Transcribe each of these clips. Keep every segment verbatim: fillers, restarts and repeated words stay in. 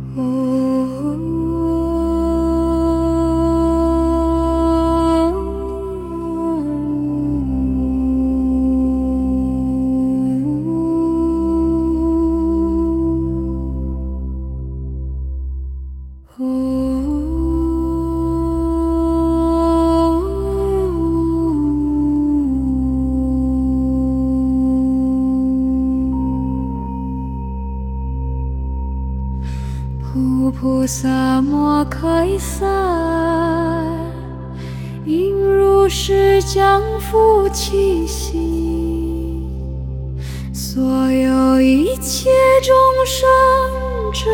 普普萨摩开塞，应如是降伏气息，所有一切众生之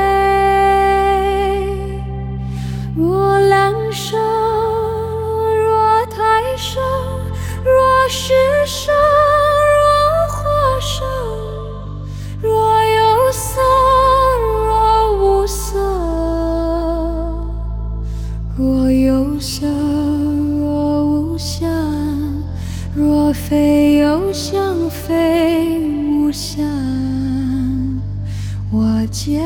类，若来生，若胎生，若是生，若化生，若有色，若无色，若有相，若无相，若非有相，非无相，我竭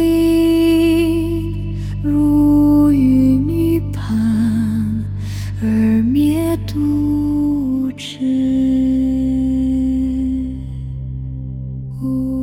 力入于涅槃而灭度之。